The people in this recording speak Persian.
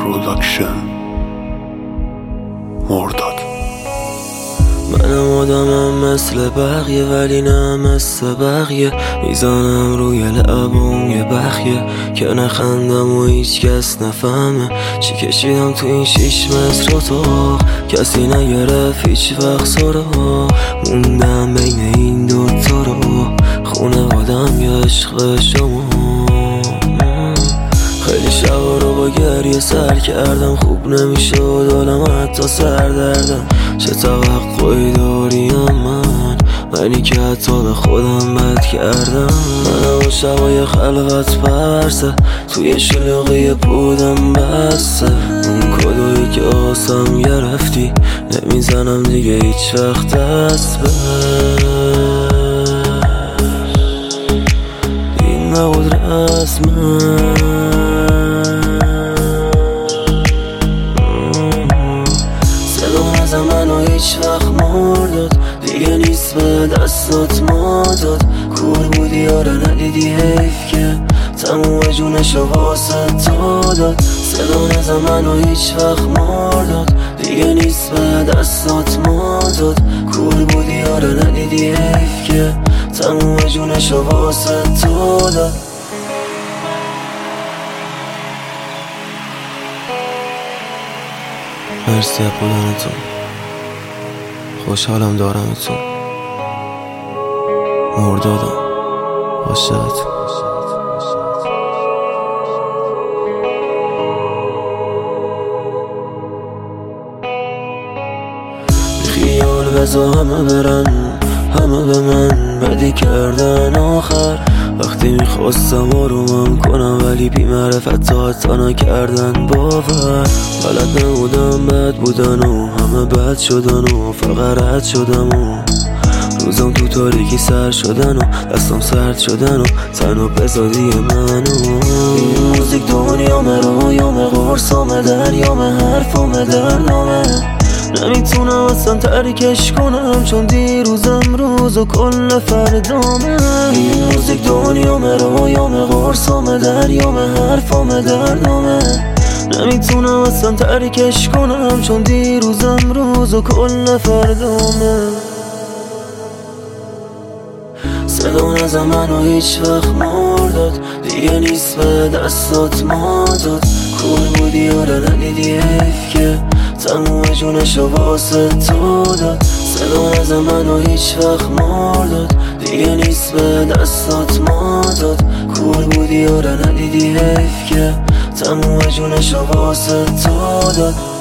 پروداکشن مرداد. منم آدمم مثل بقیه ولی نه مثل بقیه، میزنم روی لبام یه بخیه که نخندم و هیچ کس نفهمه چی کشیدم تو این 6 متر اتاق. کسی نگرفت هیچ وقت سراغ، موندم بین این دوتا رو، خونوادم یا عشق شما. خیلی شبا رو با گریه سر کردم، خوب نمیشد حالم حتی سردردم. چه توقعی داریم منی که حتی به خودم بد کردم. منم شبای خلوت پرسه توی شلوغی بودم بسته، اون کدویی که آسم گرفتی نمیزنم دیگه هیچ وقت دست بهش. این نبود رسمه، منو هیچ وقت مرداد دیگه نیست به دستات ما داد. کور بودی آره ندیدی حیف که تموم جونشو واسه تو داد. صدا نزن منو هیچ وقت مرداد دیگه نیست به دستات ما داد. کور بودی آره ندیدی حیف که تموم جونشو واسه تو داد. مرسی از بودنتون، خوشحالم دارمتون. مردادم عاشقتون. خیال بزا همه برن، همه به من بدی کردن آخر. وقتی میخواستم آرومم کنم ولی بی معرفت تا حتی نکردن باور. بلد نبودم بد بودن و همه بد شدن و فقط رد شدم و روزم تو تاریکی سر شدن و دستم سرد شدن و تنها بزادی منو. این موزیک دنیامه، رویامه، قرصامه، دریامه، حرفامه، دردامه. نمیتونم اصلا ترکش کنم چون دیروزم روز و کل فردامه. این موزیک دنیامه، رویامه، قرصامه، دریامه، حرفامه، دردامه. نمیتونم اصلا ترکش کنم چون دیروزم روز و کل فردامه. صدا نزن منو هیچ وقت مرداد دیگه نیست به دستات ما داد. کور بودی آره ندیدی حیف که تموم جونشو واسه تو داد. صدا نزن منو هیچ وقت مرداد دیگه نیست به دستات ما داد. کور بودی آره ندیدی حیف که تموم جونشو واسه تو داد.